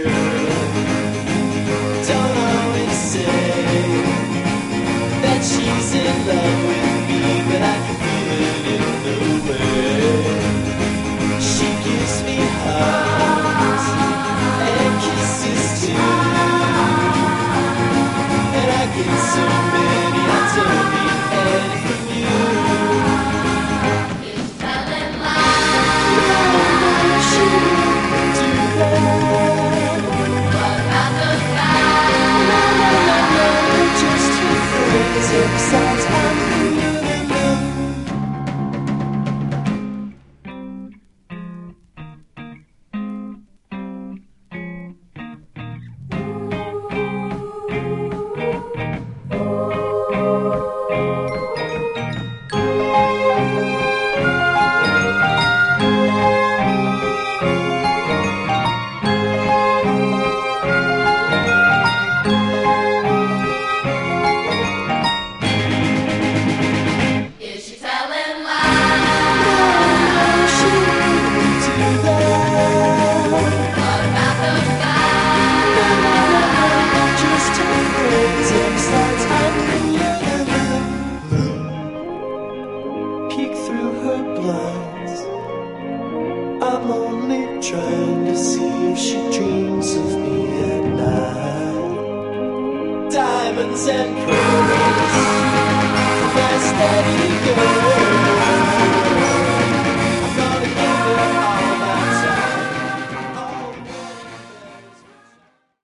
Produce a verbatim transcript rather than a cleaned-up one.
Don't always say that she's in love with me, but I can feel it in the way she gives me hugs and kisses too. And I get so many, I don't need any from you. You fell in love. She do that. What about those guys? No, no, no, no, they're just her friends. And besides, I'm cooler than them. Is she telling lies? She do that. What about those guys? No, no, no, no, they're just her friends. And besides, I'm cooler than them. Peek through her blinds. I'm only trying to see if she dreams of me at night. Diamonds and pearls, my steady girl.